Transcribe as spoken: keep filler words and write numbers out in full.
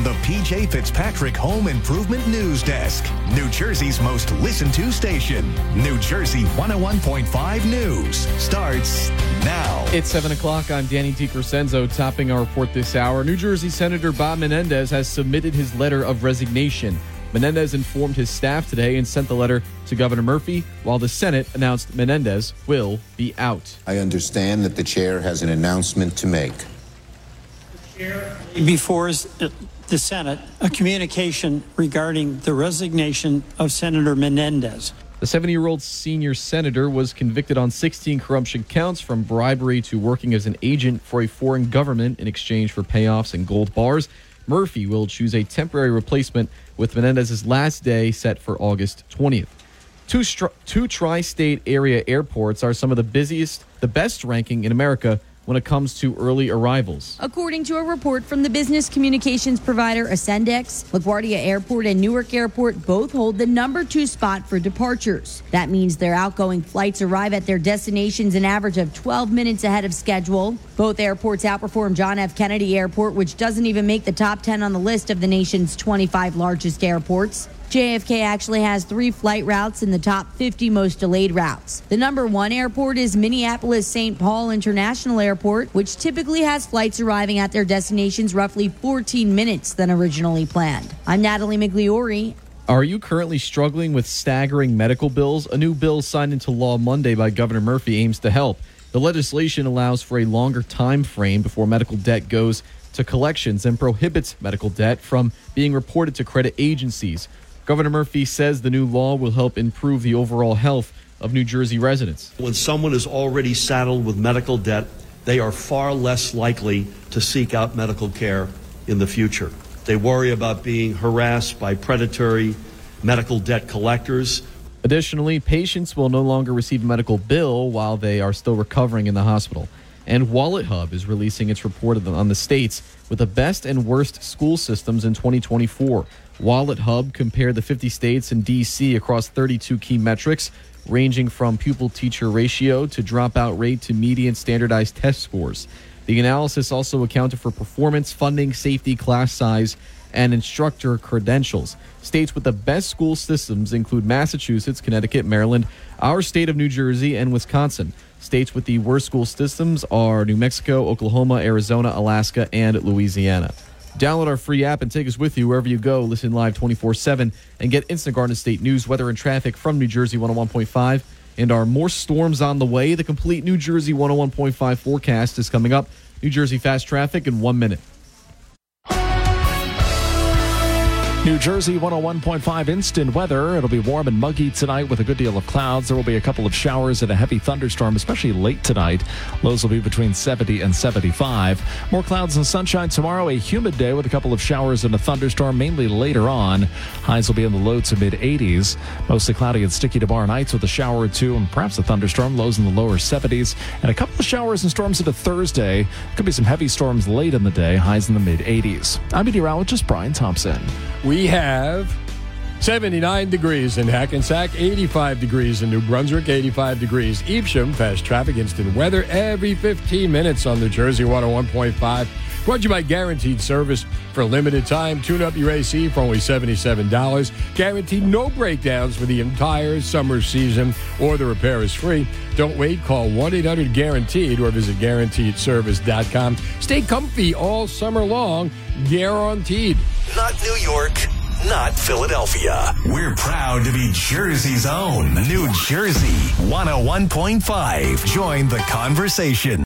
the P J Fitzpatrick Home Improvement News Desk, New Jersey's most listened to station. New Jersey one oh one point five News starts now. It's seven o'clock. I'm Danny DiCrescenzo, topping our report this hour. New Jersey Senator Bob Menendez has submitted his letter of resignation. Menendez informed his staff today and sent the letter to Governor Murphy, while the Senate announced Menendez will be out. I understand that the chair has an announcement to make. Before the Senate, a communication regarding the resignation of Senator Menendez. The seventy-year-old senior senator was convicted on sixteen corruption counts, from bribery to working as an agent for a foreign government in exchange for payoffs and gold bars. Murphy will choose a temporary replacement, with Menendez's last day set for August twentieth. Two, stri- two tri-state area airports are some of the busiest, the best ranking in America when it comes to early arrivals. According to a report from the business communications provider Ascendex, LaGuardia Airport and Newark Airport both hold the number two spot for departures. That means their outgoing flights arrive at their destinations an average of twelve minutes ahead of schedule. Both airports outperform John F. Kennedy Airport, which doesn't even make the top ten on the list of the nation's twenty-five largest airports. J F K actually has three flight routes in the top fifty most delayed routes. The number one airport is Minneapolis-Saint Paul International Airport, which typically has flights arriving at their destinations roughly fourteen minutes than originally planned. I'm Natalie Migliori. Are you currently struggling with staggering medical bills? A new bill signed into law Monday by Governor Murphy aims to help. The legislation allows for a longer time frame before medical debt goes to collections and prohibits medical debt from being reported to credit agencies. Governor Murphy says the new law will help improve the overall health of New Jersey residents. When someone is already saddled with medical debt, they are far less likely to seek out medical care in the future. They worry about being harassed by predatory medical debt collectors. Additionally, patients will no longer receive a medical bill while they are still recovering in the hospital. And WalletHub is releasing its report on the states with the best and worst school systems in twenty twenty-four. WalletHub compared the fifty states and D C across thirty-two key metrics, ranging from pupil-teacher ratio to dropout rate to median standardized test scores. The analysis also accounted for performance, funding, safety, class size, and instructor credentials. States with the best school systems include Massachusetts, Connecticut, Maryland, our state of New Jersey, and Wisconsin. States with the worst school systems are New Mexico, Oklahoma, Arizona, Alaska, and Louisiana. Download our free app and take us with you wherever you go. Listen live twenty-four seven and get instant Garden State news, weather, and traffic from New Jersey one oh one point five. And our more storms on the way. The complete New Jersey one oh one point five forecast is coming up. New Jersey fast traffic in one minute. New Jersey one oh one point five instant weather. It'll be warm and muggy tonight with a good deal of clouds. There will be a couple of showers and a heavy thunderstorm, especially late tonight. Lows will be between seventy and seventy-five. More clouds and sunshine tomorrow. A humid day with a couple of showers and a thunderstorm, mainly later on. Highs will be in the low to mid eighties. Mostly cloudy and sticky tomorrow nights with a shower or two and perhaps a thunderstorm. Lows in the lower seventies. And a couple of showers and storms into Thursday. Could be some heavy storms late in the day. Highs in the mid eighties. I'm meteorologist Brian Thompson. We have seventy-nine degrees in Hackensack, eighty-five degrees in New Brunswick, eighty-five degrees Evesham. Fast traffic instant weather every fifteen minutes on New Jersey one oh one point five. Brought to you by Guaranteed Service. For a limited time, tune up your A C for only seventy-seven dollars. Guaranteed no breakdowns for the entire summer season, or the repair is free. Don't wait. Call one eight hundred guaranteed or visit guaranteed service dot com. Stay comfy all summer long. Guaranteed. Not New York, not Philadelphia. We're proud to be Jersey's own New Jersey one oh one point five. Join the conversation.